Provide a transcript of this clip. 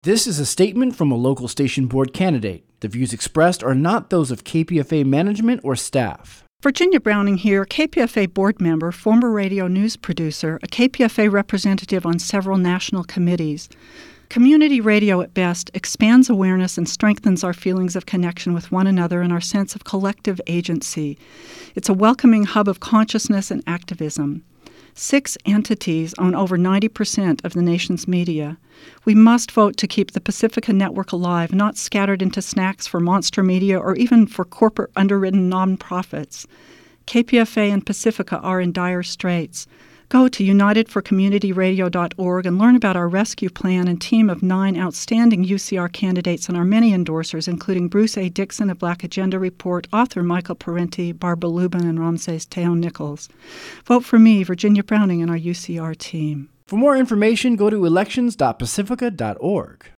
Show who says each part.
Speaker 1: This is a statement from a local station board candidate. The views expressed are not those of KPFA management or staff.
Speaker 2: Virginia Browning here, KPFA board member, former radio news producer, a KPFA representative on several national committees. Community radio, at best, expands awareness and strengthens our feelings of connection with one another and our sense of collective agency. It's a welcoming hub of consciousness and activism. 6 entities own over 90% of the nation's media. We must vote to keep the Pacifica Network alive, not scattered into snacks for monster media or even for corporate underwritten nonprofits. KPFA and Pacifica are in dire straits. Go to unitedforcommunityradio.org and learn about our rescue plan and team of 9 outstanding UCR candidates and our many endorsers, including Bruce A. Dixon of Black Agenda Report, author Michael Parenti, Barbara Lubin, and Ramses Teon-Nichols. Vote for me, Virginia Browning, and our UCR team.
Speaker 1: For more information, go to elections.pacifica.org.